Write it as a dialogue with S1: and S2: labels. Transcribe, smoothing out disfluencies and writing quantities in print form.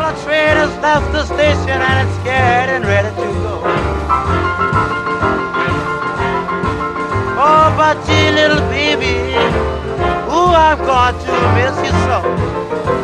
S1: the train has left the station and it's getting ready to go. Oh, but gee, little baby, ooh, I'm going to miss you so.